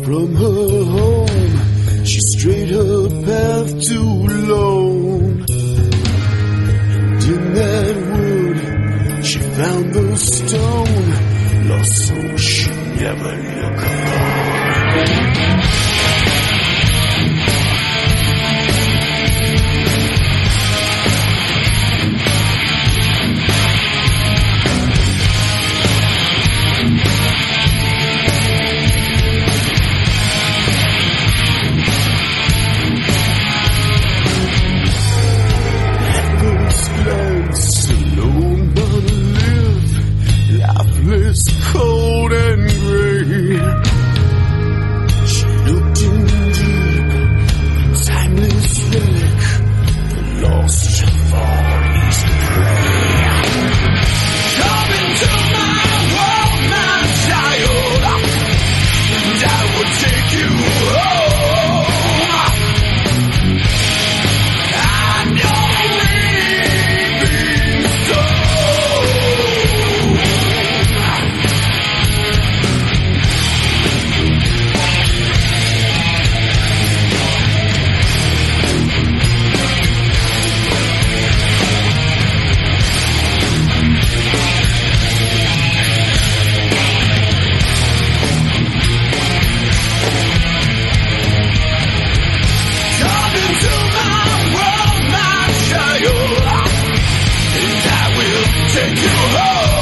From her home, she strayed her path too long. And in that wood, she found the stone, lost so she'll never look upon. Cold and gray. She looked in deep, timeless relic, the lost Far East prey. Come into my world, my child, and I will take you home. I'm your living soul. Take you home.